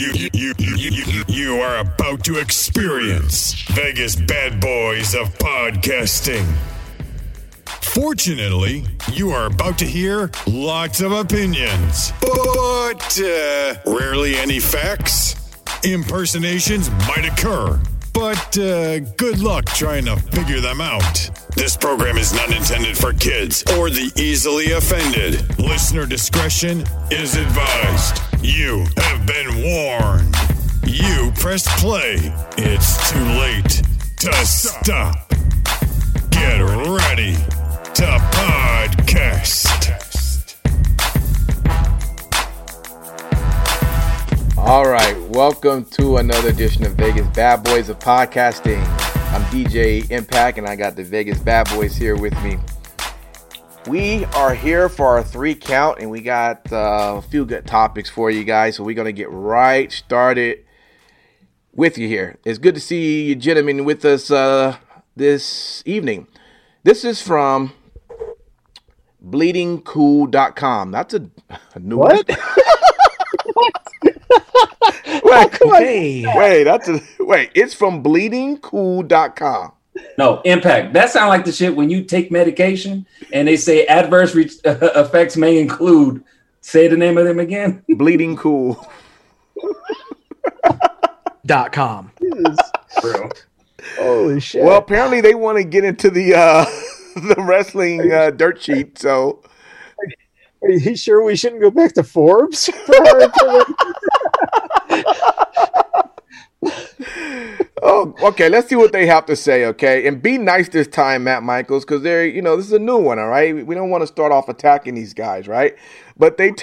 You are about to experience Vegas bad boys of podcasting. Fortunately, you are about to hear lots of opinions, but rarely any facts. Impersonations might occur, but good luck trying to figure them out. This program is not intended for kids or the easily offended. Listener discretion is advised. You have been warned. You pressed play. It's too late to stop. Get ready to podcast. All right, welcome to another edition of Vegas Bad Boys of Podcasting. I'm DJ Impact, and I got the Vegas Bad Boys here with me. We are here for our 3 count, and we got a few good topics for you guys, so we're going to get right started with you here. It's good to see you gentlemen with us this evening. This is from bleedingcool.com. That's a new what? Wait, it's from bleedingcool.com. No, Impact. That sounds like the shit when you take medication and they say adverse effects may include. Say the name of them again. bleedingcool.com. Bro. Holy shit. Well, apparently they want to get into the wrestling dirt sheet, so. Are you sure we shouldn't go back to Forbes? Oh, okay. Let's see what they have to say, okay? And be nice this time, Matt Michaels, because they're, this is a new one, all right? We don't want to start off attacking these guys, right? But they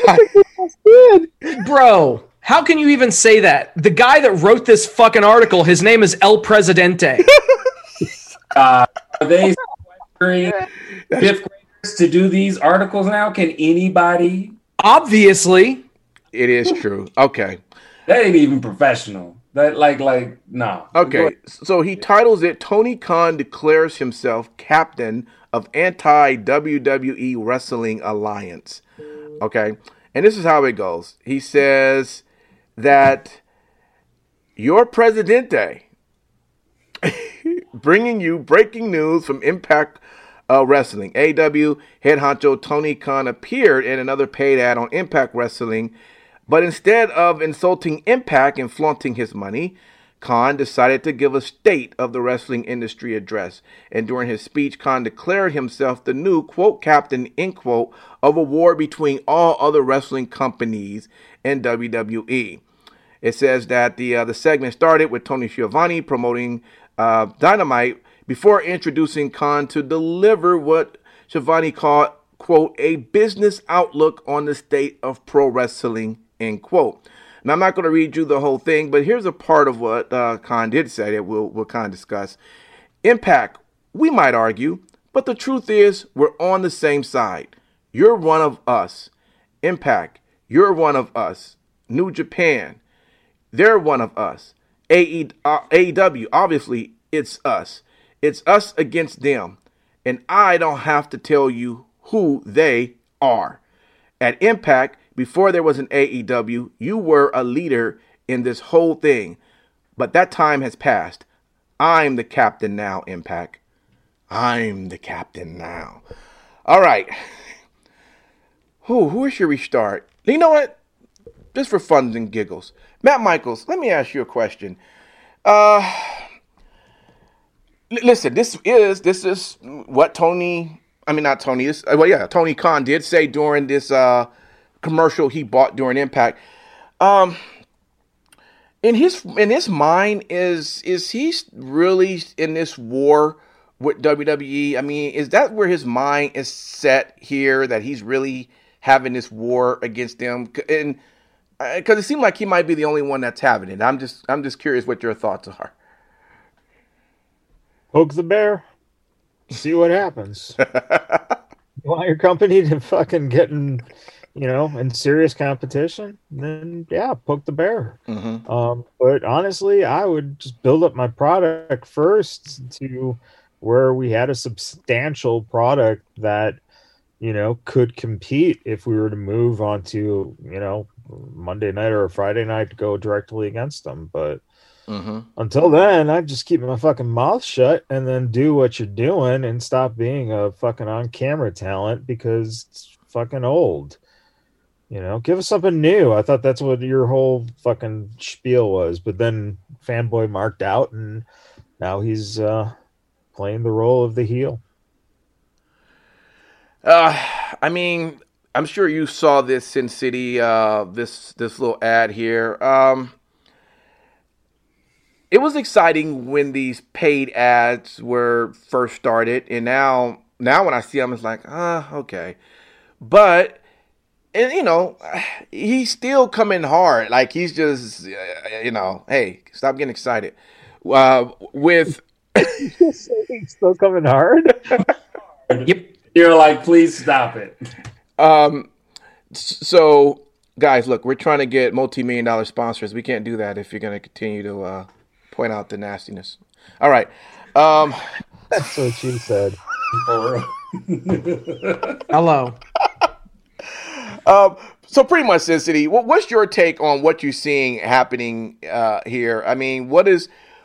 Bro, how can you even say that? The guy that wrote this fucking article, his name is El Presidente. Are they fifth graders to do these articles now? Can anybody? Obviously. It is true. Okay. That ain't even professional. That no. Okay, so he titles it, Tony Khan declares himself captain of anti-WWE Wrestling Alliance. Okay, and this is how it goes. He says that your Presidente, bringing you breaking news from Impact Wrestling. AEW head honcho Tony Khan appeared in another paid ad on Impact Wrestling. But instead of insulting Impact and flaunting his money, Khan decided to give a state of the wrestling industry address. And during his speech, Khan declared himself the new, quote, captain, end quote, of a war between all other wrestling companies and WWE. It says that the segment started with Tony Schiavone promoting Dynamite before introducing Khan to deliver what Schiavone called, quote, a business outlook on the state of pro wrestling, end quote. Now, I'm not going to read you the whole thing, but here's a part of what Khan did say that we'll kind of discuss. Impact, we might argue, but the truth is we're on the same side. You're one of us. Impact, you're one of us. New Japan, they're one of us. AEW, obviously, it's us. It's us against them. And I don't have to tell you who they are. At Impact, before there was an AEW, you were a leader in this whole thing. But that time has passed. I'm the captain now, Impact. I'm the captain now. All right. Who should we start? You know what? Just for fun and giggles. Matt Michaels, let me ask you a question. Listen, this is what Tony Khan did say during this commercial he bought during Impact. In his mind, is he really in this war with WWE? I mean, is that where his mind is set here, that he's really having this war against them? And because it seemed like he might be the only one that's having it. I'm just curious what your thoughts are. Poke the bear. See what happens. You want your company to fucking get in serious competition? Then yeah, poke the bear. Mm-hmm. But honestly, I would just build up my product first to where we had a substantial product that, could compete if we were to move on to, Monday night or a Friday night to go directly against them. But until then, I just keep my fucking mouth shut and then do what you're doing and stop being a fucking on-camera talent because it's fucking old. You know, give us something new. I thought that's what your whole fucking spiel was. But then Fanboy marked out, and now he's playing the role of the heel. I mean, I'm sure you saw this, Sin City, this little ad here. It was exciting when these paid ads were first started, and now when I see them, it's like, okay. But, and you know, he's still coming hard. Like, he's just, you know, hey, stop getting excited. With He's still coming hard. Yep. You're like, please stop it. So, guys, look, we're trying to get multi-million-dollar sponsors. We can't do that if you're going to continue to point out the nastiness. All right. That's what she said. Hello. So pretty much, Sin City, what's your take on what you're seeing happening here? I mean, what is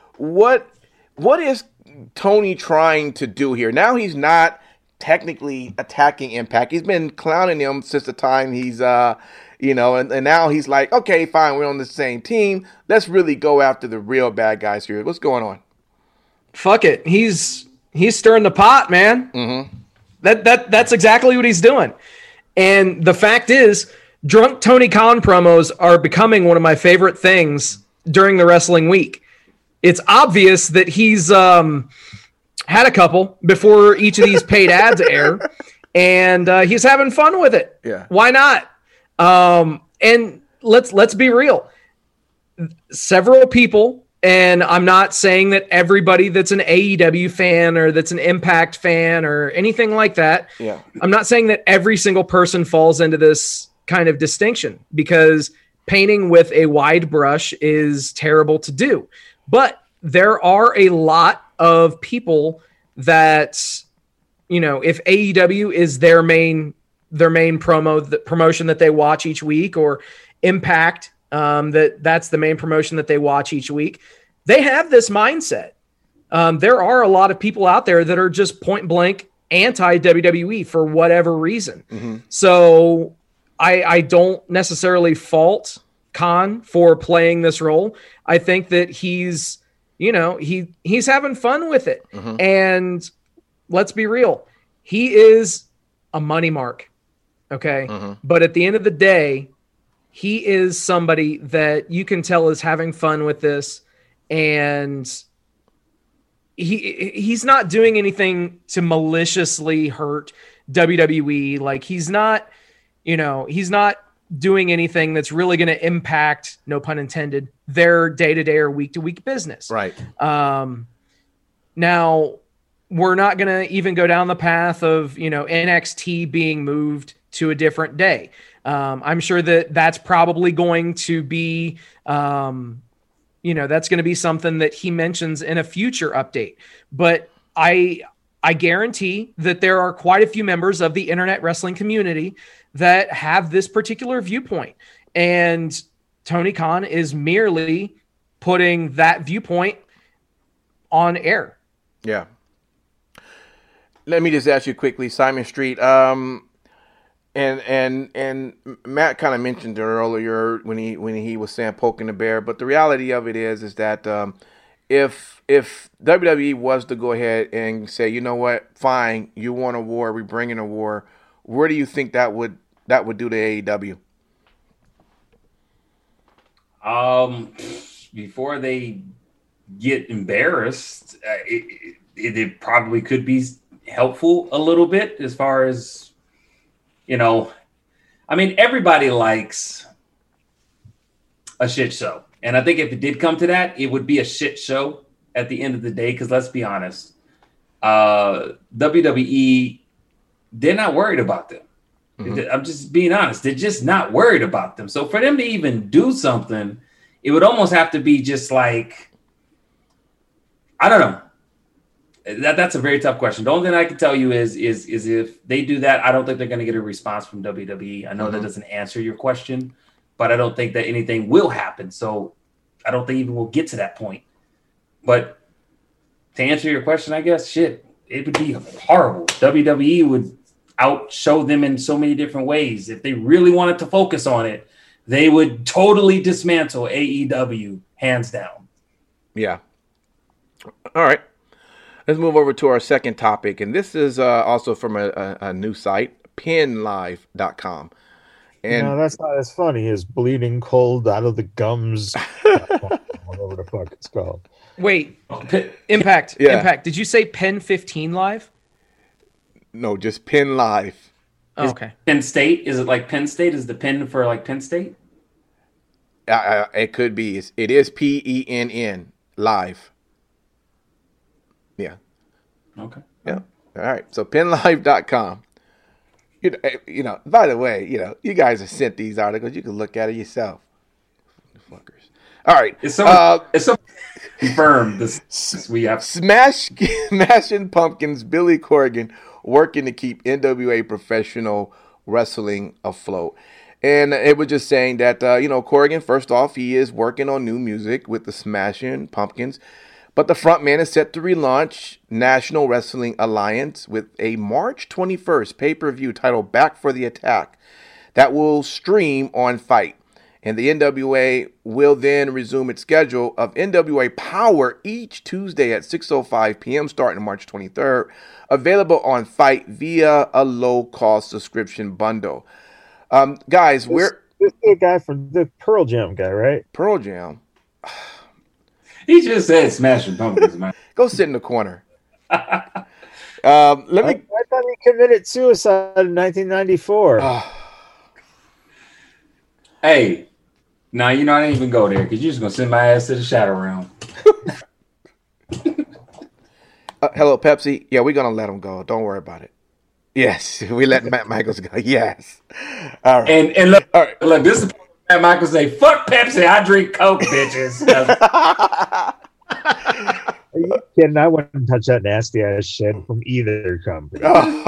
Tony trying to do here? Now he's not technically attacking Impact. He's been clowning them since the time he's, and now he's like, okay, fine, we're on the same team. Let's really go after the real bad guys here. What's going on? Fuck it. He's stirring the pot, man. Mm-hmm. That's exactly what he's doing. And the fact is, drunk Tony Khan promos are becoming one of my favorite things during the wrestling week. It's obvious that he's had a couple before each of these paid ads air, and he's having fun with it. Yeah. Why not? And let's be real. Several people, and I'm not saying that everybody that's an AEW fan or that's an Impact fan or anything like that. Yeah. I'm not saying that every single person falls into this kind of distinction, because painting with a wide brush is terrible to do. But there are a lot of people that, you know, if AEW is their main promotion that they watch each week, or Impact, that's the main promotion that they watch each week, they have this mindset. There are a lot of people out there that are just point blank anti WWE for whatever reason. Mm-hmm. So I don't necessarily fault Khan for playing this role. I think that he's having fun with it. Mm-hmm. And let's be real, he is a money mark. Okay. Mm-hmm. But at the end of the day, he is somebody that you can tell is having fun with this, and he's not doing anything to maliciously hurt WWE. Like, he's not doing anything that's really going to impact, no pun intended, their day-to-day or week-to-week business. Right. Now, we're not going to even go down the path of, NXT being moved to a different day. I'm sure that's probably going to be, that's going to be something that he mentions in a future update. But I guarantee that there are quite a few members of the internet wrestling community that have this particular viewpoint. And Tony Khan is merely putting that viewpoint on air. Yeah. Let me just ask you quickly, Simon Street. And Matt kind of mentioned it earlier when he was saying poking the bear, but the reality of it is that if WWE was to go ahead and say, you know what, fine, you want a war, we bring in a war, where do you think that would do to AEW? Before they get embarrassed, it probably could be helpful a little bit, as far as, everybody likes a shit show. And I think if it did come to that, it would be a shit show at the end of the day. Because let's be honest, WWE, they're not worried about them. Mm-hmm. I'm just being honest. They're just not worried about them. So for them to even do something, it would almost have to be just like, I don't know. That's a very tough question. The only thing I can tell you is if they do that, I don't think they're going to get a response from WWE. I know that doesn't answer your question, but I don't think that anything will happen. So I don't think even we'll get to that point. But to answer your question, I guess, shit, it would be horrible. WWE would outshow them in so many different ways. If they really wanted to focus on it, they would totally dismantle AEW, hands down. Yeah. All right. Let's move over to our second topic. And this is also from a new site, PenLive.com. And no, that's not as funny as bleeding cold out of the gums. Whatever the fuck it's called. Wait, Impact. Yeah. Impact. Did you say Penn 15 Live? No, just Penn Live. Oh, okay. Penn State? Is it like Penn State? Is the Penn for like Penn State? It could be. It is PENN Live. Yeah. Okay. Yeah. All right. So PenLive.com. You know, by the way, you guys have sent these articles. You can look at it yourself. Fuckers. All right. It's so confirmed. We have Smashing Pumpkins, Billy Corgan working to keep NWA professional wrestling afloat. And it was just saying that, Corgan, first off, he is working on new music with the Smashing Pumpkins. But the frontman is set to relaunch National Wrestling Alliance with a March 21st pay-per-view titled Back for the Attack that will stream on Fight. And the NWA will then resume its schedule of NWA Power each Tuesday at 6:05 p.m. starting March 23rd, available on Fight via a low-cost subscription bundle. Guys, This is the guy from the Pearl Jam guy, right? Pearl Jam. He just said Smashing Pumpkins, man. Go sit in the corner. I thought he committed suicide in 1994. Hey, now I didn't even go there because you're just gonna send my ass to the shadow realm. Hello, Pepsi. Yeah, we're gonna let him go. Don't worry about it. Yes, we let Matt Michaels go. Yes. All right. And look, all right. Look, this is Matt Michaels say, "Fuck Pepsi, I drink Coke, bitches." Are you kidding? I wouldn't touch that nasty ass shit from either company.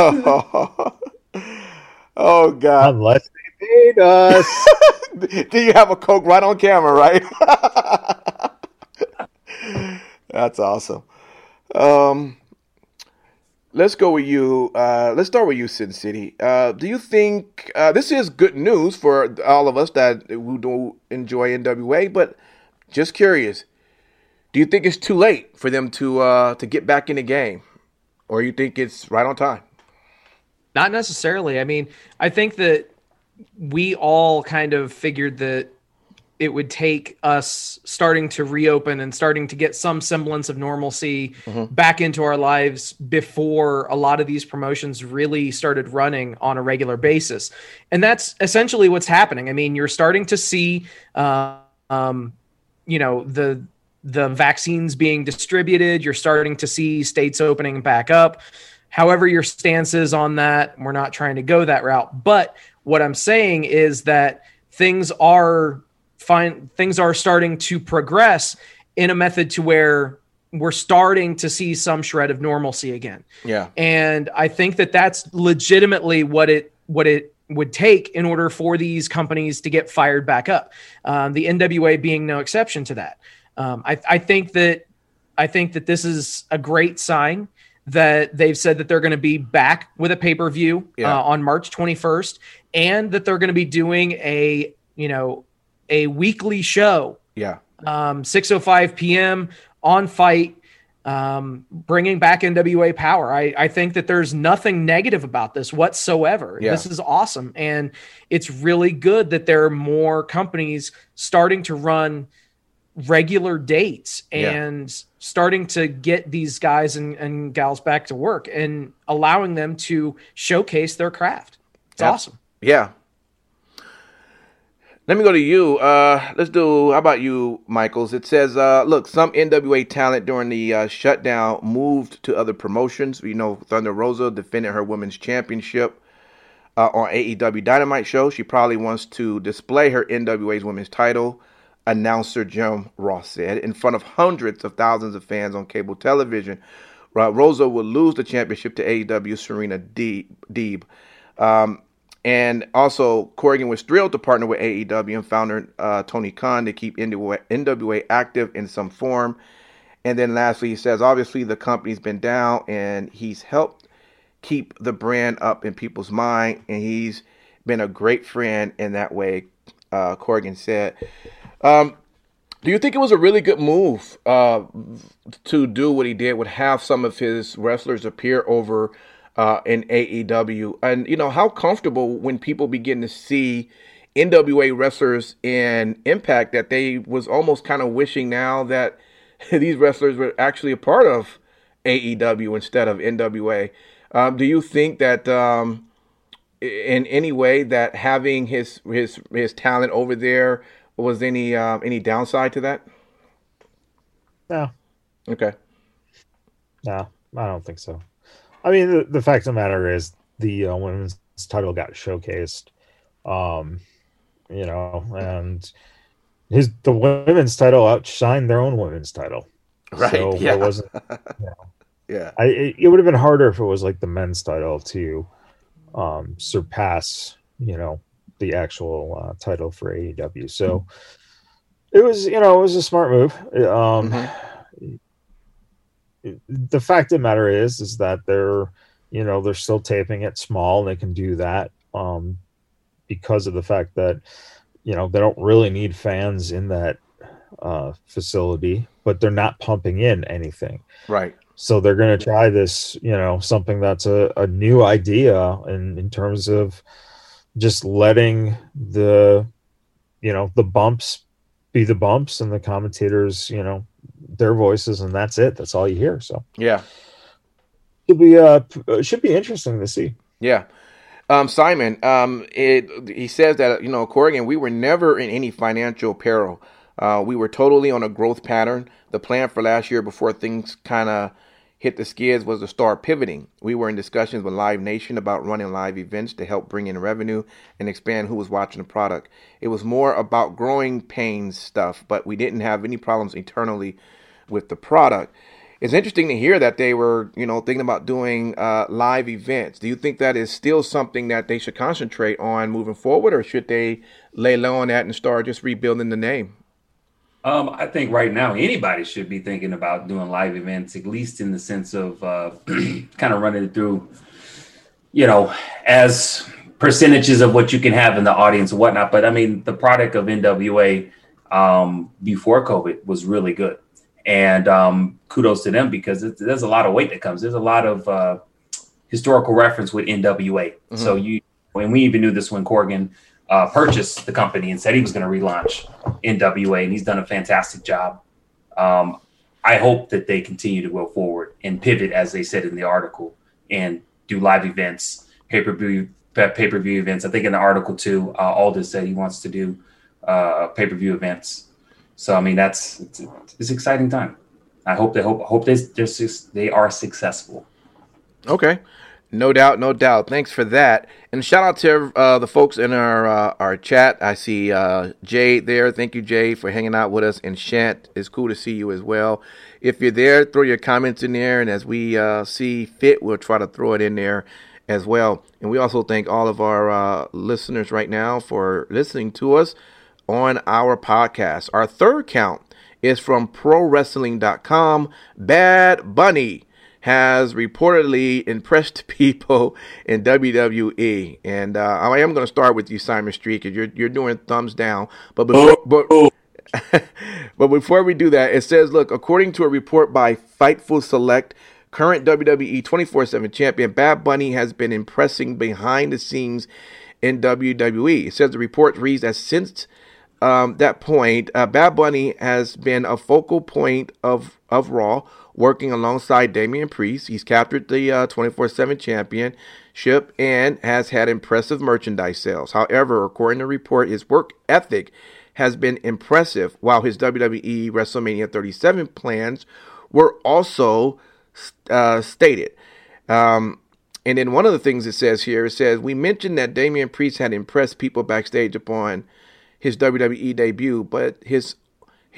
Oh God! Unless they paid us. Do you have a Coke right on camera, right? That's awesome. Let's go with you. Let's start with you, Sin City. Do you think this is good news for all of us that who do enjoy NWA? But just curious, do you think it's too late for them to get back in the game, or you think it's right on time? Not necessarily. I mean, I think that we all kind of figured that it would take us starting to reopen and starting to get some semblance of normalcy back into our lives before a lot of these promotions really started running on a regular basis. And that's essentially what's happening. I mean, you're starting to see, the vaccines being distributed. You're starting to see states opening back up. However your stance is on that, we're not trying to go that route. But what I'm saying is that things are starting to progress in a method to where we're starting to see some shred of normalcy again. Yeah. And I think that that's legitimately what it would take in order for these companies to get fired back up. The NWA being no exception to that. I think that this is a great sign that they've said that they're going to be back with a pay-per-view on March 21st, and that they're going to be doing a weekly show. Yeah. 6:05 p.m. on Fight, bringing back NWA Power. I think that there's nothing negative about this whatsoever. Yeah. This is awesome. And it's really good that there are more companies starting to run regular dates and starting to get these guys and gals back to work and allowing them to showcase their craft. It's awesome. Yeah. Let me go to you. How about you, Michaels? It says, look, some NWA talent during the shutdown moved to other promotions. We know Thunder Rosa defended her women's championship on AEW Dynamite show. She probably wants to display her NWA's women's title, announcer Jim Ross said, in front of hundreds of thousands of fans on cable television. Rosa will lose the championship to AEW Serena Deeb. And also, Corgan was thrilled to partner with AEW and founder Tony Khan to keep NWA active in some form. And then lastly, he says, obviously, the company's been down, and he's helped keep the brand up in people's mind, and he's been a great friend in that way, Corgan said. Do you think it was a really good move to do what he did, would have some of his wrestlers appear over in AEW? And, how comfortable when people begin to see NWA wrestlers in Impact that they was almost kind of wishing now that these wrestlers were actually a part of AEW instead of NWA. Do you think that in any way that having his talent over there was any downside to that? No. Okay. No, I don't think so. I mean, the fact of the matter is the women's title got showcased, and the women's title outshined their own women's title. Right. So yeah. It wasn't. Yeah. It would have been harder if it was like the men's title to surpass, the actual title for AEW. So it was a smart move. The fact of the matter is that they're still taping it small. They can do that because of the fact that, they don't really need fans in that facility, but they're not pumping in anything. Right. So they're going to try this, something that's a new idea in terms of just letting the bumps be the bumps and the commentators, their voices, and that's it. That's all you hear. So yeah, should be interesting to see. Yeah. Simon, he says that, Corgan, we were never in any financial peril. We were totally on a growth pattern. The plan for last year before things kind of hit the skids was to start pivoting. We were in discussions with Live Nation about running live events to help bring in revenue and expand who was watching the product. It was more about growing pains stuff, but we didn't have any problems internally with the product. It's interesting to hear that they were, thinking about doing live events. Do you think that is still something that they should concentrate on moving forward, or should they lay low on that and start just rebuilding the name? I think right now anybody should be thinking about doing live events, at least in the sense of kind of running it through, as percentages of what you can have in the audience and whatnot. But I mean, the product of NWA before COVID was really good. And kudos to them, because there's a lot of weight that comes. There's a lot of historical reference with NWA. Mm-hmm. So when we even knew this when Corgan purchased the company and said he was going to relaunch NWA, and he's done a fantastic job. I hope that they continue to go forward and pivot, as they said in the article, and do live events, pay-per-view events. I think in the article too, Aldis said he wants to do pay-per-view events. So I mean, it's an exciting time. I hope they are successful. Okay. No doubt. Thanks for that. And shout out to the folks in our chat. I see Jay there. Thank you, Jay, for hanging out with us. And Shant, it's cool to see you as well. If you're there, throw your comments in there. And as we see fit, we'll try to throw it in there as well. And we also thank all of our listeners right now for listening to us on our podcast. Our third count is from ProWrestling.com. Bad Bunny has reportedly impressed people in WWE, and I am going to start with you, Simon Street, because you're doing thumbs down. But before we do that, it says, look, according to a report by Fightful Select, current WWE 24/7 champion Bad Bunny has been impressing behind the scenes in WWE. It says the report reads that since that point, Bad Bunny has been a focal point of Raw, working alongside Damian Priest. He's captured the 24/7 championship and has had impressive merchandise sales. However, according to the report, his work ethic has been impressive, while his WWE WrestleMania 37 plans were also stated. And then one of the things it says here, it says, we mentioned that Damian Priest had impressed people backstage upon his WWE debut, but his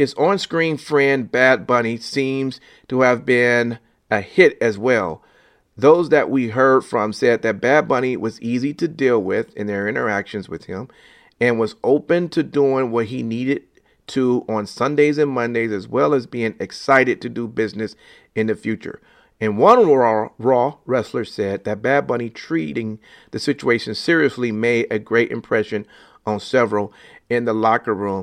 on-screen friend Bad Bunny seems to have been a hit as well. Those that we heard from said that Bad Bunny was easy to deal with in their interactions with him and was open to doing what he needed to on Sundays and Mondays, as well as being excited to do business in the future. And one Raw wrestler said that Bad Bunny treating the situation seriously made a great impression on several in the locker room.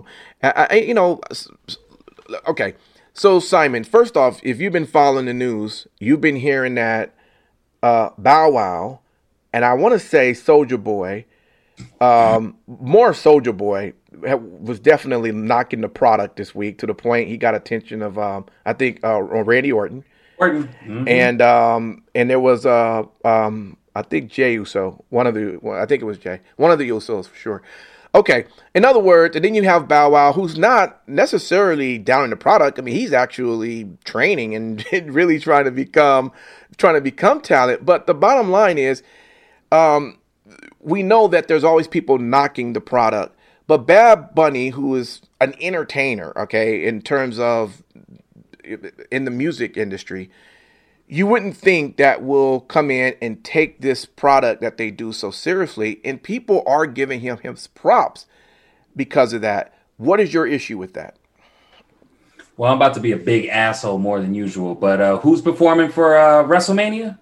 Okay. So, Simon, first off, if you've been following the news, you've been hearing that Bow Wow, and I want to say Soulja Boy, more Soulja Boy, was definitely knocking the product this week to the point he got attention of, I think, Randy Orton. Mm-hmm. And there was, I think, Jey Uso, I think it was Jey, one of the Usos for sure. Okay, in other words, and then you have Bow Wow, who's not necessarily down in the product. I mean, he's actually training and really trying to become talent. But the bottom line is, we know that there's always people knocking the product. But Bad Bunny, who is an entertainer, okay, in terms of in the music industry, you wouldn't think that will come in and take this product that they do so seriously, and people are giving him props because of that. What is your issue with that? Well, I'm about to be a big asshole more than usual, but who's performing for WrestleMania?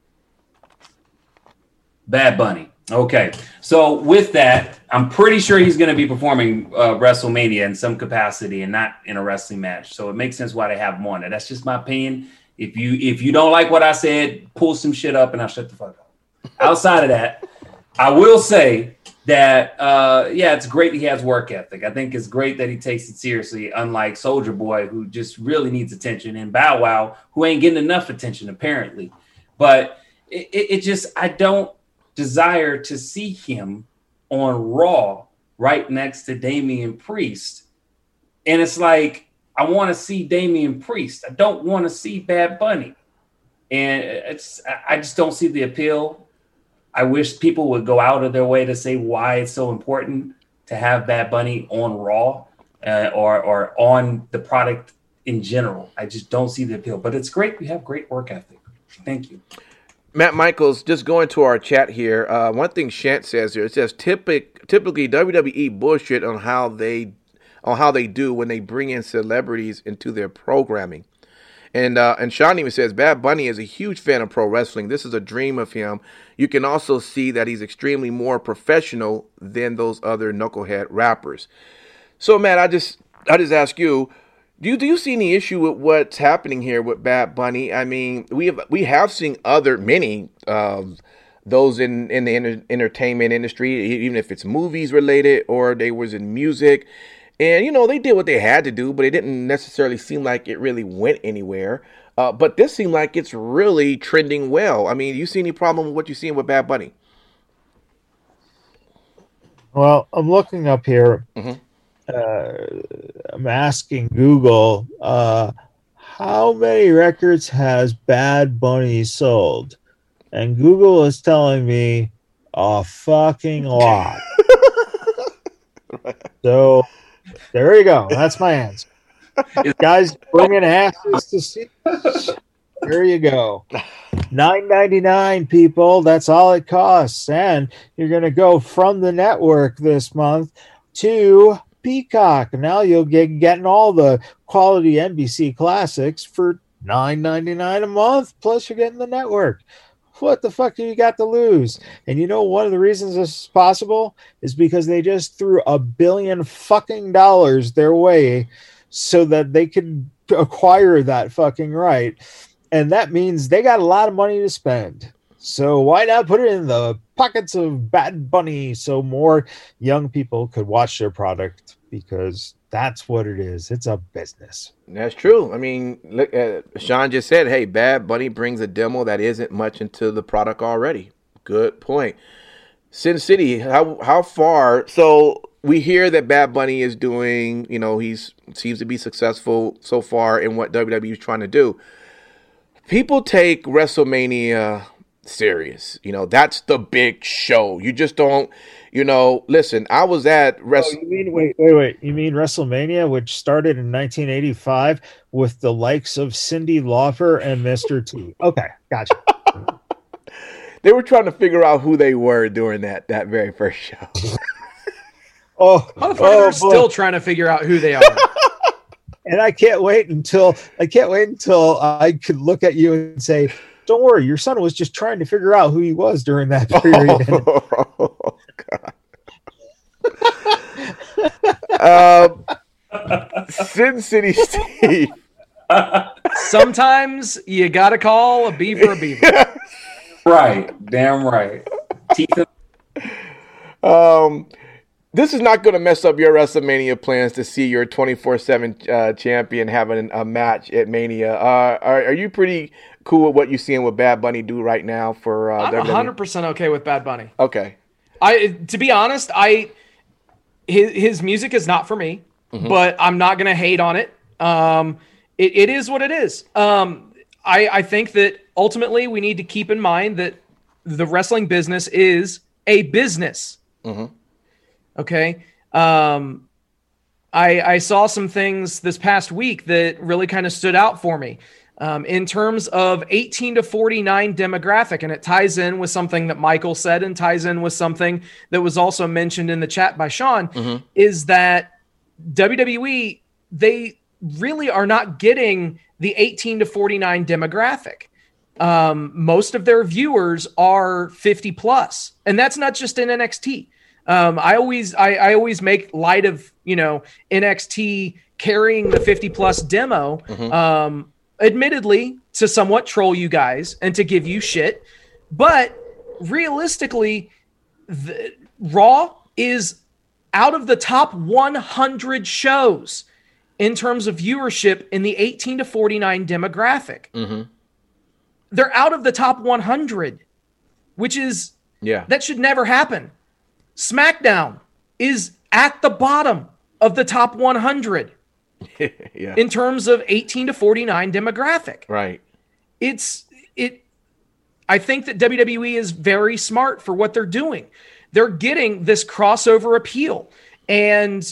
Bad Bunny. Okay, so with that, I'm pretty sure he's going to be performing WrestleMania in some capacity and not in a wrestling match. So it makes sense why they have him on there. That's just my opinion. If you don't like what I said, pull some shit up and I'll shut the fuck up. Outside of that, I will say that, it's great he has work ethic. I think it's great that he takes it seriously, unlike Soulja Boy, who just really needs attention, and Bow Wow, who ain't getting enough attention, apparently. But it just, I don't desire to see him on Raw right next to Damian Priest. And it's like, I want to see Damian Priest. I don't want to see Bad Bunny. And I just don't see the appeal. I wish people would go out of their way to say why it's so important to have Bad Bunny on Raw or on the product in general. I just don't see the appeal. But it's great. We have great work ethic. Thank you. Matt Michaels, just going to our chat here. One thing Shant says here, it says typically WWE bullshit on how they do when they bring in celebrities into their programming. And Sean even says, Bad Bunny is a huge fan of pro wrestling. This is a dream of him. You can also see that he's extremely more professional than those other knucklehead rappers. So, Matt, I just ask you, do you see any issue with what's happening here with Bad Bunny? I mean, we have seen many those in the entertainment industry, even if it's movies related or they was in music. And, they did what they had to do, but it didn't necessarily seem like it really went anywhere. But this seemed like it's really trending well. I mean, you see any problem with what you're seeing with Bad Bunny? Well, I'm looking up here. Mm-hmm. I'm asking Google, how many records has Bad Bunny sold? And Google is telling me a fucking lot. So there you go. That's my answer. Guys bringing asses to see. There you go. $9.99, people. That's all it costs. And you're going to go from the network this month to Peacock. Now you'll getting all the quality NBC classics for $9.99 a month. Plus you're getting the network. What the fuck do you got to lose? And one of the reasons this is possible is because they just threw $1 billion fucking their way so that they could acquire that fucking right. And that means they got a lot of money to spend. So why not put it in the pockets of Bad Bunny so more young people could watch their product? Because that's what it is. It's a business. That's true. I mean, look, Sean just said, hey, Bad Bunny brings a demo that isn't much into the product already. Good point. Sin City, how far? So we hear that Bad Bunny is doing, he seems to be successful so far in what WWE is trying to do. People take WrestleMania serious. That's the big show. You just don't, listen, I was at wait. You mean WrestleMania, which started in 1985 with the likes of Cyndi Lauper and Mr. T. Okay, gotcha. They were trying to figure out who they were during that very first show. Motherfuckers are still trying to figure out who they are. And I can't wait until I could lock at you and say, "Don't worry, your son was just trying to figure out who he was during that period." Oh, God. Sin City Steve. Sometimes you gotta call a beaver a beaver. Right, damn right. Teeth. This is not going to mess up your WrestleMania plans to see your 24/7 champion having a match at Mania. Are you pretty cool with what you're seeing with Bad Bunny do right now for I'm WWE? 100% okay with Bad Bunny. Okay. To be honest, his music is not for me, but I'm not going to hate on it. It is what it is. I think that ultimately we need to keep in mind that the wrestling business is a business. Okay. I saw some things this past week that really kind of stood out for me in terms of 18 to 49 demographic. And it ties in with something that Michael said and ties in with something that was also mentioned in the chat by Sean, is that WWE, they really are not getting the 18 to 49 demographic. Most of their viewers are 50 plus, and that's not just in NXT. I always make light of, NXT carrying the 50 plus demo, admittedly to somewhat troll you guys and to give you shit. But realistically, Raw is out of the top 100 shows in terms of viewership in the 18 to 49 demographic. They're out of the top 100, which is, that should never happen. SmackDown is at the bottom of the top 100 in terms of 18 to 49 demographic. Right. I think that WWE is very smart for what they're doing. They're getting this crossover appeal, and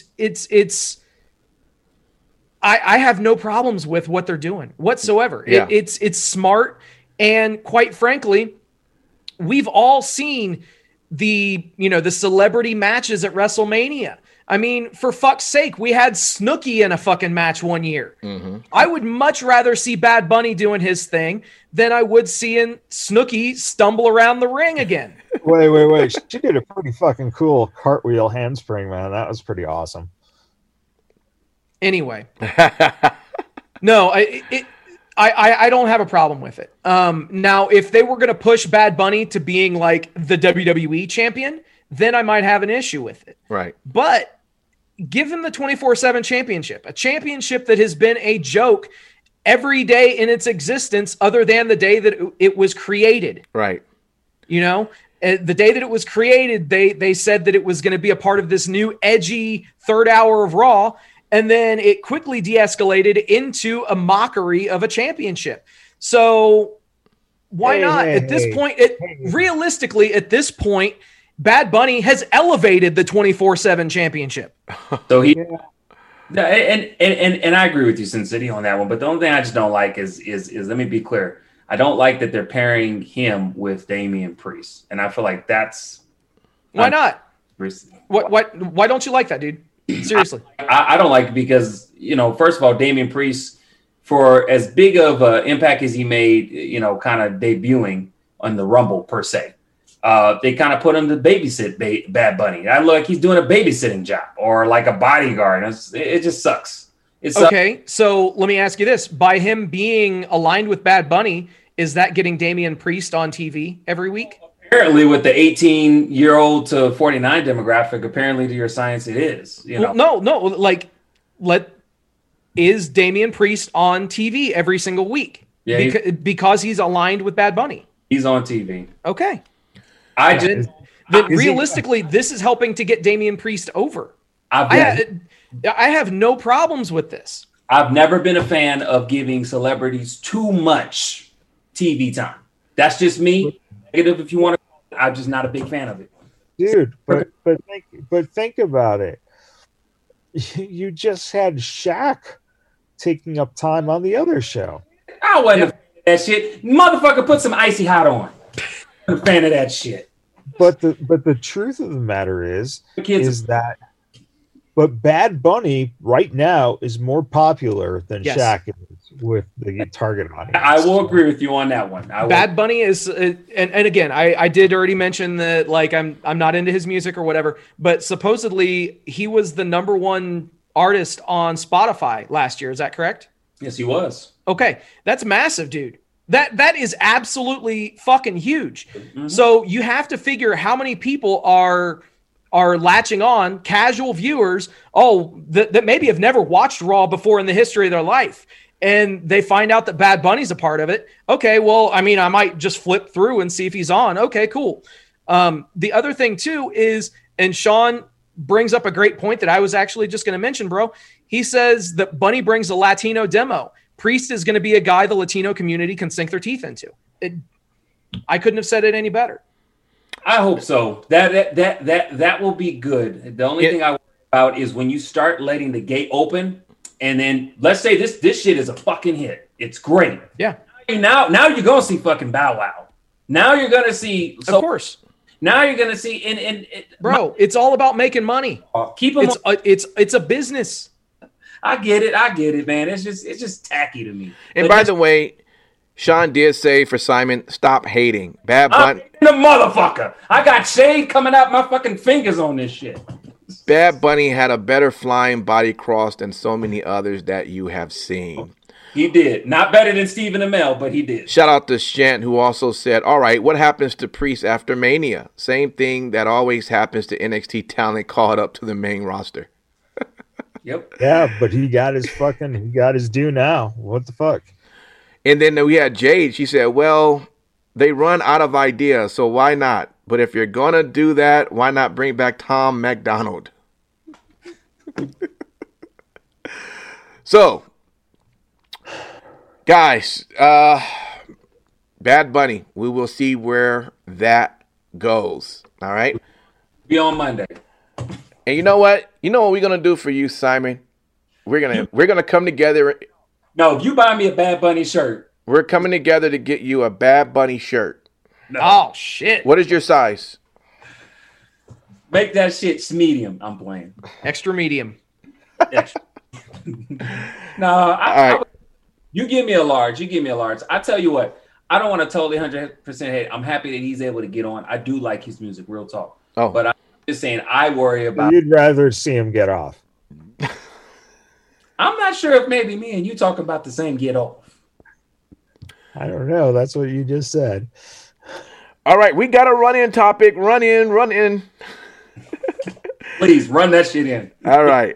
I have no problems with what they're doing whatsoever. It's smart, and quite frankly, we've all seen the celebrity matches at WrestleMania. I mean, for fuck's sake, we had Snooki in a fucking match one year. I would much rather see Bad Bunny doing his thing than I would seeing Snooki stumble around the ring again. Wait. She did a pretty fucking cool cartwheel handspring, man. That was pretty awesome. Anyway. No, I don't have a problem with it. Now, if they were going to push Bad Bunny to being like the WWE champion, then I might have an issue with it. Right. But give him the 24/7 championship, a championship that has been a joke every day in its existence other than the day that it was created. Right. The day that it was created, they said that it was going to be a part of this new edgy third hour of Raw. And then it quickly de-escalated into a mockery of a championship. So why not? At this point, realistically, at this point, Bad Bunny has elevated the 24/7 championship. So and I agree with you, Sin City, on that one. But the only thing I just don't like is let me be clear. I don't like that they're pairing him with Damian Priest, and I feel like that's why not. Why don't you like that, dude? Seriously, I don't like it because, first of all, Damian Priest, for as big of an impact as he made, kind of debuting on the Rumble per se, they kind of put him to babysit Bad Bunny. I look like he's doing a babysitting job or like a bodyguard. It just sucks. Okay, so let me ask you this: by him being aligned with Bad Bunny, is that getting Damian Priest on TV every week? Apparently, with the 18-year-old to 49 demographic, apparently to your science, it is. Is Damian Priest on TV every single week? Yeah, because he's aligned with Bad Bunny. He's on TV. Okay. Realistically, this is helping to get Damian Priest over. I have no problems with this. I've never been a fan of giving celebrities too much TV time. That's just me. Negative, if you want to. I'm just not a big fan of it, dude. But think about it. You just had Shaq taking up time on the other show. I wasn't that shit. Motherfucker, put some Icy Hot on. I'm a fan of that shit. But the truth of the matter is that Bad Bunny right now is more popular than Shaq is with the target audience. I will agree with you on that one. Bad Bunny is, and again, I did already mention that, like, I'm not into his music or whatever, but supposedly he was the number one artist on Spotify last year. Is that correct? Yes, he was. Okay, that's massive, dude. That is absolutely fucking huge. Mm-hmm. So you have to figure how many people are latching on, casual viewers, that maybe have never watched Raw before in the history of their life. And they find out that Bad Bunny's a part of it. Okay, well, I mean, I might just flip through and see if he's on. Okay, cool. The other thing, too, is, and Sean brings up a great point that I was actually just going to mention, bro. He says that Bunny brings a Latino demo. Priest is going to be a guy the Latino community can sink their teeth into. I couldn't have said it any better. I hope so. That will be good. The only thing I worry about is when you start letting the gate open, and then let's say this shit is a fucking hit. It's great. Yeah. Now you're gonna see fucking Bow Wow. Now you're gonna see. Of course. Now you're gonna see. Bro, it's all about making money. Keep them. It's a business. I get it, man. It's just tacky to me. And by the way, Sean did say for Simon, stop hating. Bad Bunny. The motherfucker. I got shade coming out my fucking fingers on this shit. Bad Bunny had a better flying body cross than so many others that you have seen. He did. Not better than Stephen Amell, but he did. Shout out to Shant, who also said, all right, what happens to Priest after Mania? Same thing that always happens to NXT talent called up to the main roster. Yep. Yeah, but he got his due now. What the fuck? And then we had Jade. She said, well, they run out of ideas, so why not? But if you're going to do that, why not bring back Tom McDonald? So, guys, Bad Bunny, we will see where that goes. All right? Be on Monday. And you know what? You know what we're going to do for you, Simon? We're gonna come together. No, if you buy me a Bad Bunny shirt. We're coming together to get you a Bad Bunny shirt. No. Oh, shit. What is your size? Make that shit medium. I'm playing. Extra medium. Extra. No, you give me a large. I tell you what, I don't want to totally 100% hate. I'm happy that he's able to get on. I do like his music, real talk. Oh. But I'm just saying I worry about... You'd rather see him get off. I'm not sure if maybe me and you talk about the same get off. I don't know. That's what you just said. All right, we got a run-in topic. Run in. Please, run that shit in. All right.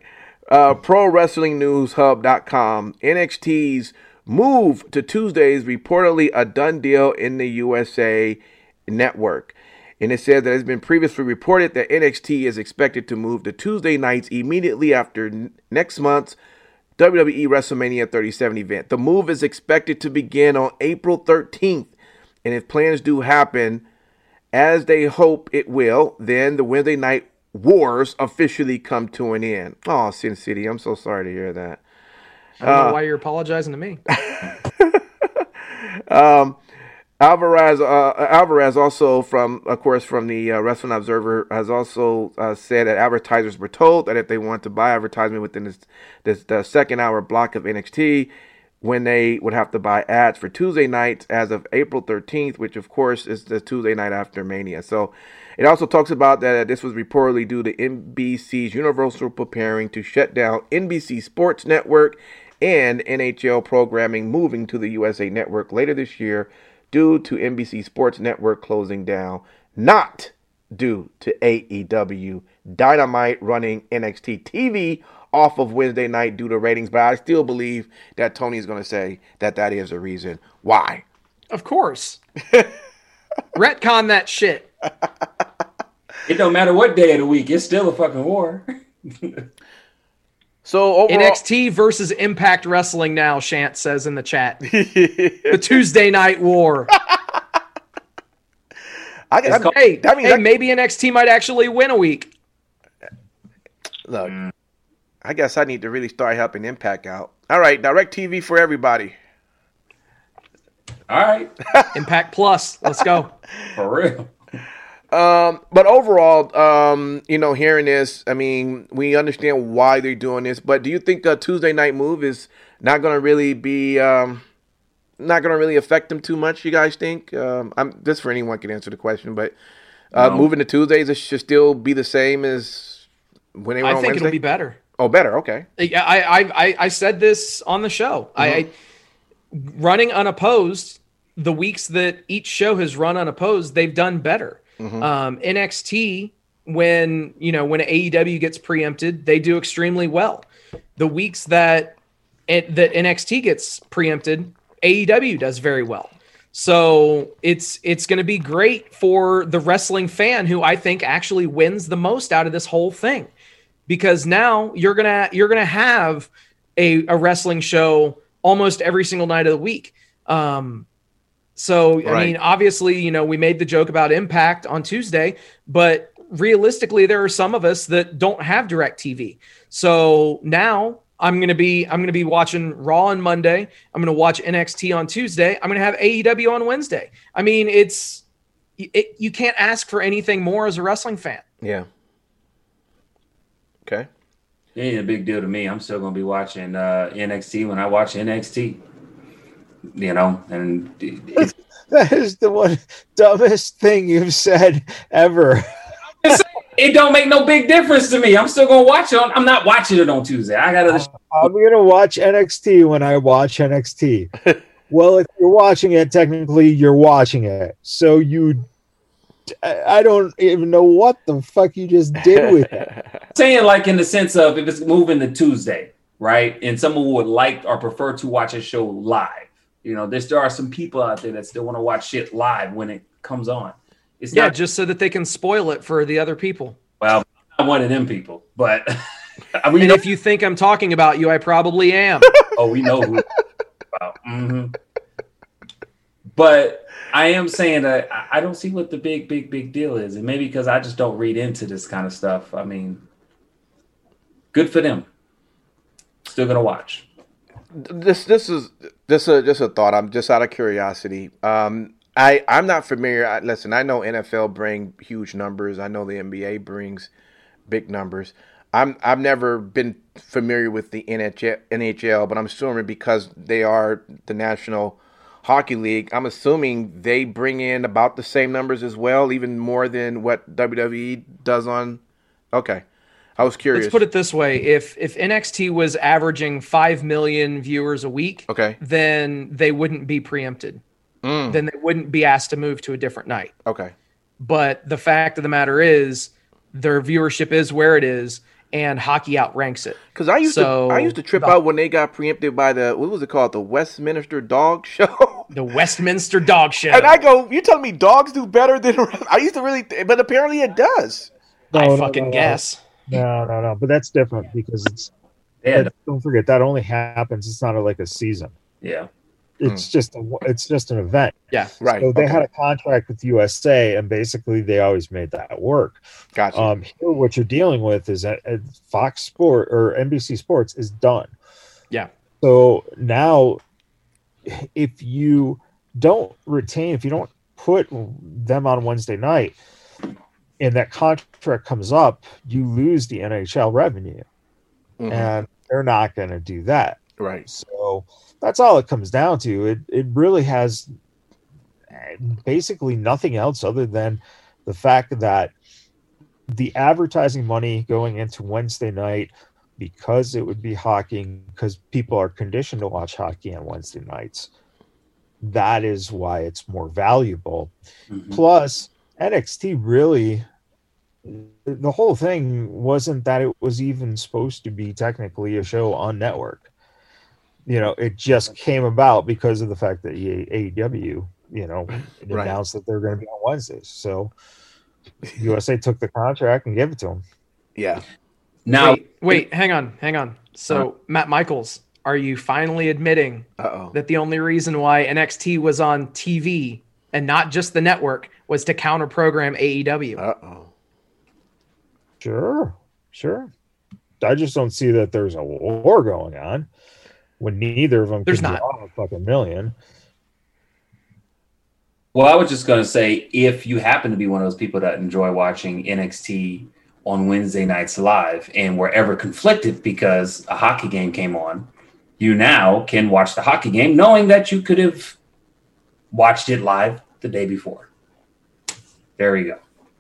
ProWrestlingNewsHub.com. NXT's move to Tuesdays reportedly a done deal in the USA Network. And it said that it's been previously reported that NXT is expected to move to Tuesday nights immediately after next month's WWE WrestleMania 37 event. The move is expected to begin on April 13th. And if plans do happen, as they hope it will, then the Wednesday Night Wars officially come to an end. Oh, Sin City, I'm so sorry to hear that. I don't know why you're apologizing to me. Alvarez also from the Wrestling Observer has also said that advertisers were told that if they want to buy advertisement within the second hour block of NXT, when they would have to buy ads for Tuesday nights as of April 13th, which of course is the Tuesday night after Mania. So it also talks about that this was reportedly due to NBC's Universal preparing to shut down NBC Sports Network and NHL programming moving to the USA Network later this year due to NBC Sports Network closing down, not due to AEW Dynamite running NXT TV off of Wednesday night due to ratings, but I still believe that Tony's going to say that is a reason why. Of course. Retcon that shit. It don't matter what day of the week. It's still a fucking war. So overall, NXT versus Impact Wrestling now, Shant says in the chat. The Tuesday Night War. Maybe NXT might actually win a week. Look, I guess I need to really start helping Impact out. All right, DirecTV for everybody. All right. Impact Plus. Let's go. For real. But overall, hearing this, I mean, we understand why they're doing this. But do you think a Tuesday night move is not going to really be, not going to really affect them too much? You guys think? This for anyone can answer the question, but moving to Tuesdays, it should still be the same as when they were on Wednesday? I think it'll be better. Oh, better. Okay. I said this on the show. Running unopposed, the weeks that each show has run unopposed, they've done better. NXT, when AEW gets preempted, they do extremely well. The weeks that NXT gets preempted, AEW does very well. So it's going to be great for the wrestling fan, who I think actually wins the most out of this whole thing, because now you're gonna have a wrestling show almost every single night of the week. So, right. I mean, obviously, we made the joke about Impact on Tuesday, but realistically, there are some of us that don't have DirecTV. So now I'm going to be watching Raw on Monday. I'm going to watch NXT on Tuesday. I'm going to have AEW on Wednesday. I mean, you can't ask for anything more as a wrestling fan. Yeah. Okay. It ain't a big deal to me. I'm still going to be watching NXT when I watch NXT. And that is the dumbest thing you've said ever. It don't make no big difference to me. I'm still gonna watch it. I'm not watching it on Tuesday. I'm gonna watch NXT when I watch NXT. Well, if you're watching it, technically you're watching it. So I don't even know what the fuck you just did with it. Saying like in the sense of if it's moving to Tuesday, right? And someone would like or prefer to watch a show live. There are some people out there that still want to watch shit live when it comes on. It's not just so that they can spoil it for the other people. Well, I'm one of them people, but if you think I'm talking about you, I probably am. Oh, we know who. About. Mm-hmm. But I am saying that I don't see what the big deal is, and maybe because I just don't read into this kind of stuff. I mean, good for them. Still gonna watch. This is just a thought. I'm just out of curiosity. I'm not familiar. Listen, I know NFL bring huge numbers. I know the NBA brings big numbers. I've never been familiar with the NHL, but I'm assuming because they are the National Hockey League, I'm assuming they bring in about the same numbers as well, even more than what WWE does on. Okay. I was curious. Let's put it this way. If NXT was averaging 5 million viewers a week, okay, then they wouldn't be preempted. Then they wouldn't be asked to move to a different night. Okay. But the fact of the matter is their viewership is where it is, and hockey outranks it. Because I used to trip out when they got preempted by what was it called? The Westminster Dog Show? The Westminster Dog Show. And I go, you're telling me dogs do better than I used to really but apparently it does. I guess. No. But that's different because don't forget that only happens. It's not like a season. Yeah. It's just an event. Yeah. Right. So they had a contract with USA and basically they always made that work. Gotcha. Here what you're dealing with is that Fox Sport or NBC Sports is done. Yeah. So now if you don't put them on Wednesday night, and that contract comes up, you lose the NHL revenue. Mm-hmm. And they're not going to do that. Right. So that's all it comes down to. It really has basically nothing else other than the fact that the advertising money going into Wednesday night, because it would be hockey, because people are conditioned to watch hockey on Wednesday nights, that is why it's more valuable. Mm-hmm. Plus, NXT really, the whole thing wasn't that it was even supposed to be technically a show on network. It just came about because of the fact that AEW, announced that they're going to be on Wednesdays. So USA took the contract and gave it to them. Yeah. Now, wait, hang on. So Matt Michaels, are you finally admitting that the only reason why NXT was on TV and not just the network was to counter program AEW? Sure. I just don't see that there's a war going on when neither of them there's can not draw a fucking million. Well, I was just going to say, if you happen to be one of those people that enjoy watching NXT on Wednesday nights live and were ever conflicted because a hockey game came on, you now can watch the hockey game knowing that you could have watched it live the day before. There we go.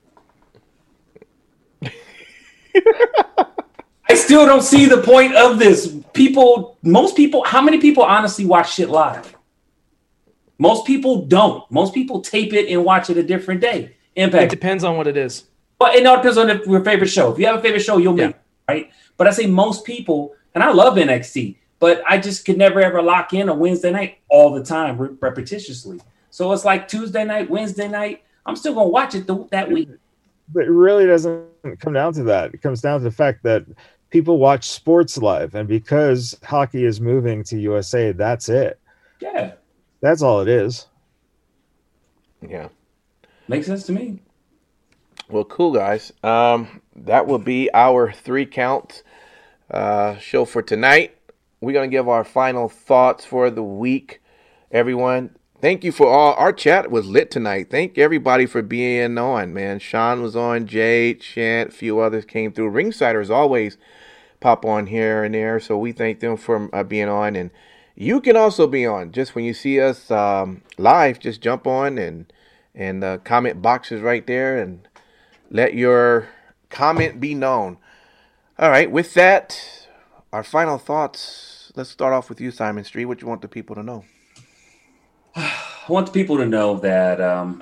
I still don't see the point of this. Most people, how many people honestly watch shit live? Most people don't. Most people tape it and watch it a different day. Impact. It depends on what it is. Well, it all depends on your favorite show. If you have a favorite show, you'll make it, right? But I say most people, and I love NXT, but I just could never ever lock in a Wednesday night all the time repetitiously. So it's like Tuesday night, Wednesday night. I'm still going to watch it that week. But it really doesn't come down to that. It comes down to the fact that people watch sports live, and because hockey is moving to USA, that's it. Yeah. That's all it is. Yeah. Makes sense to me. Well, cool, guys. That will be our 3 count show for tonight. We're going to give our final thoughts for the week. Everyone, thank you for all. Our chat was lit tonight. Thank everybody for being on, man. Sean was on, Jade, Shant, a few others came through. Ringsiders always pop on here and there, so we thank them for being on. And you can also be on. Just when you see us live, just jump on and the comment box is right there and let your comment be known. All right, with that, our final thoughts. Let's start off with you, Simon Street. What you want the people to know? I want the people to know that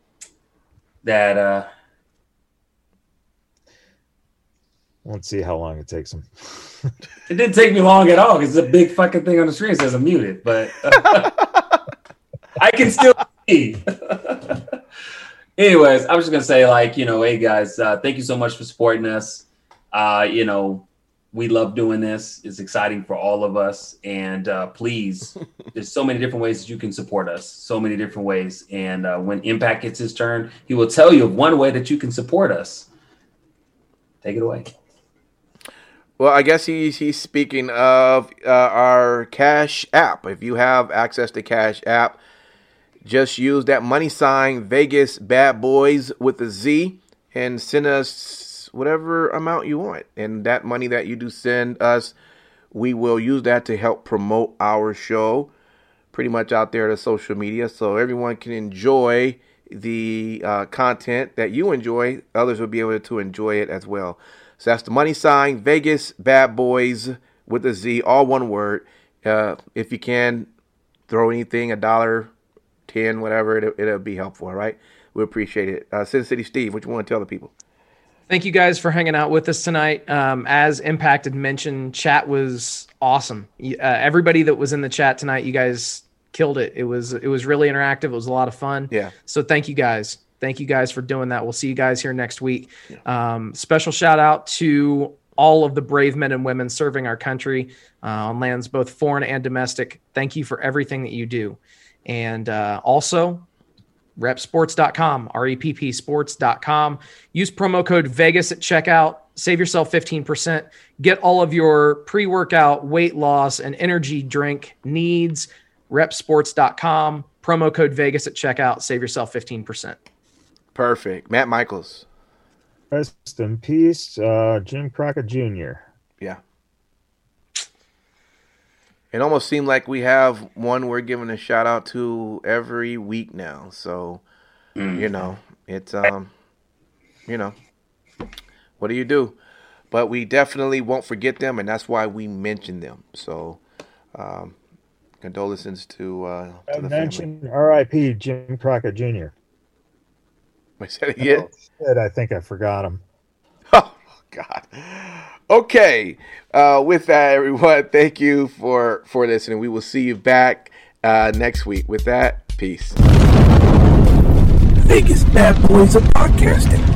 Let's see how long it takes them. it didn't take me long at all because it's a big fucking thing on the screen that says I'm muted, but I can still see. Anyways, I was just going to say, hey guys, thank you so much for supporting us. We love doing this. It's exciting for all of us. And please, there's so many different ways that you can support us. So many different ways. And when Impact gets his turn, he will tell you of one way that you can support us. Take it away. Well, I guess he's speaking of our Cash App. If you have access to Cash App, just use that money sign Vegas Bad Boys with a Z and send us whatever amount you want. And that money that you do send us, we will use that to help promote our show pretty much out there to social media so everyone can enjoy the content that you enjoy. Others will be able to enjoy it as well. So that's the money sign Vegas Bad Boys with a Z, all one word. If you can throw anything, $1, $10, whatever, it'll be helpful. All right, we appreciate it. Sin City Steve, what you want to tell the people? Thank you guys for hanging out with us tonight. As Impact had mentioned, chat was awesome. Everybody that was in the chat tonight, you guys killed it. It was really interactive. It was a lot of fun. Yeah. So thank you guys. Thank you guys for doing that. We'll see you guys here next week. Special shout out to all of the brave men and women serving our country on lands both foreign and domestic. Thank you for everything that you do. And also repsports.com, reppsports.com. Use promo code Vegas at checkout. Save yourself 15%. Get all of your pre-workout, weight loss, and energy drink needs. Repsports.com. Promo code Vegas at checkout. Save yourself 15%. Perfect. Matt Michaels. Rest in peace, Jim Crockett Jr. Yeah. It almost seemed like we have one we're giving a shout out to every week now. So, it's, what do you do? But we definitely won't forget them, and that's why we mention them. So, condolences to the family. R.I.P. Jim Crockett Jr. I said it again? I think I forgot him. Oh, God. Okay. With that, everyone, thank you for listening. We will see you back next week. With that, peace. Vegas Bad Boys of Podcasting.